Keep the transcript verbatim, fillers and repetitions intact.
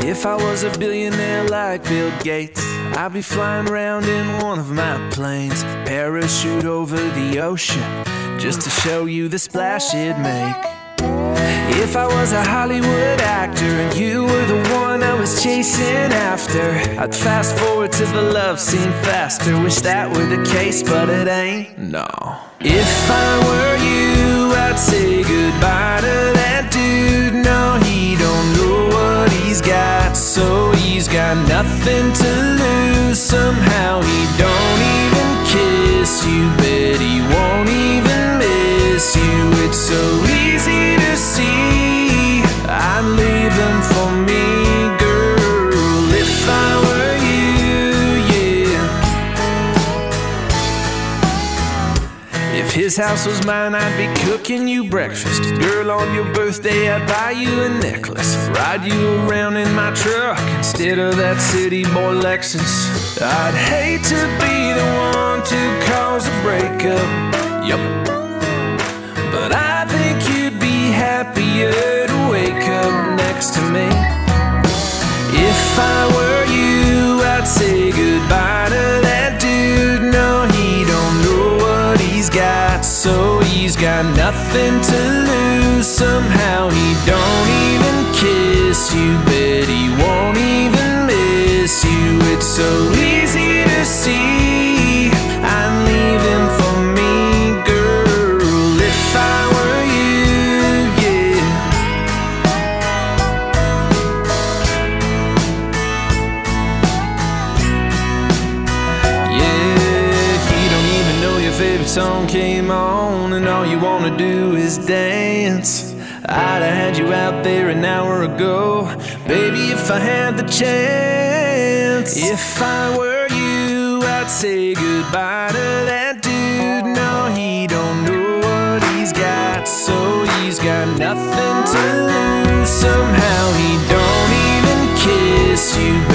If I was a billionaire like Bill Gates, I'd be flying around in one of my planes, parachute over the ocean, just to show you the splash it'd make. If I was a Hollywood actor and you were the one I was chasing after, I'd fast forward to the love scene faster. Wish that were the case, but it ain't, no. If I were you, I'd say goodbye to that dude. No, he don't know what he's got, so he's got nothing to lose. Somehow he don't even kiss you, bet he won't even miss you. It's so easy to see, I'd leave them for me, girl, if I were you, yeah. If his house was mine, I'd be cooking you breakfast. Girl, on your birthday, I'd buy you a necklace, ride you around in my truck instead of that city boy Lexus. I'd hate to be the one to cause a breakup, yup, but I think you'd be happier to wake up next to me. If I were you, I'd say goodbye to that dude. No, he don't know what he's got, so he's got nothing to lose. Somehow he don't even kiss you, bet he won't even miss you. It's so easy to see, I'd leave him for me, girl, if I were you, yeah. Yeah, he don't even know your favorite song came on and all you wanna do is dance. I'd have had you out there an hour ago, baby, if I had the chance. If I were you, I'd say goodbye to that dude. No, he don't know what he's got, so he's got nothing to lose. Somehow he don't even kiss you,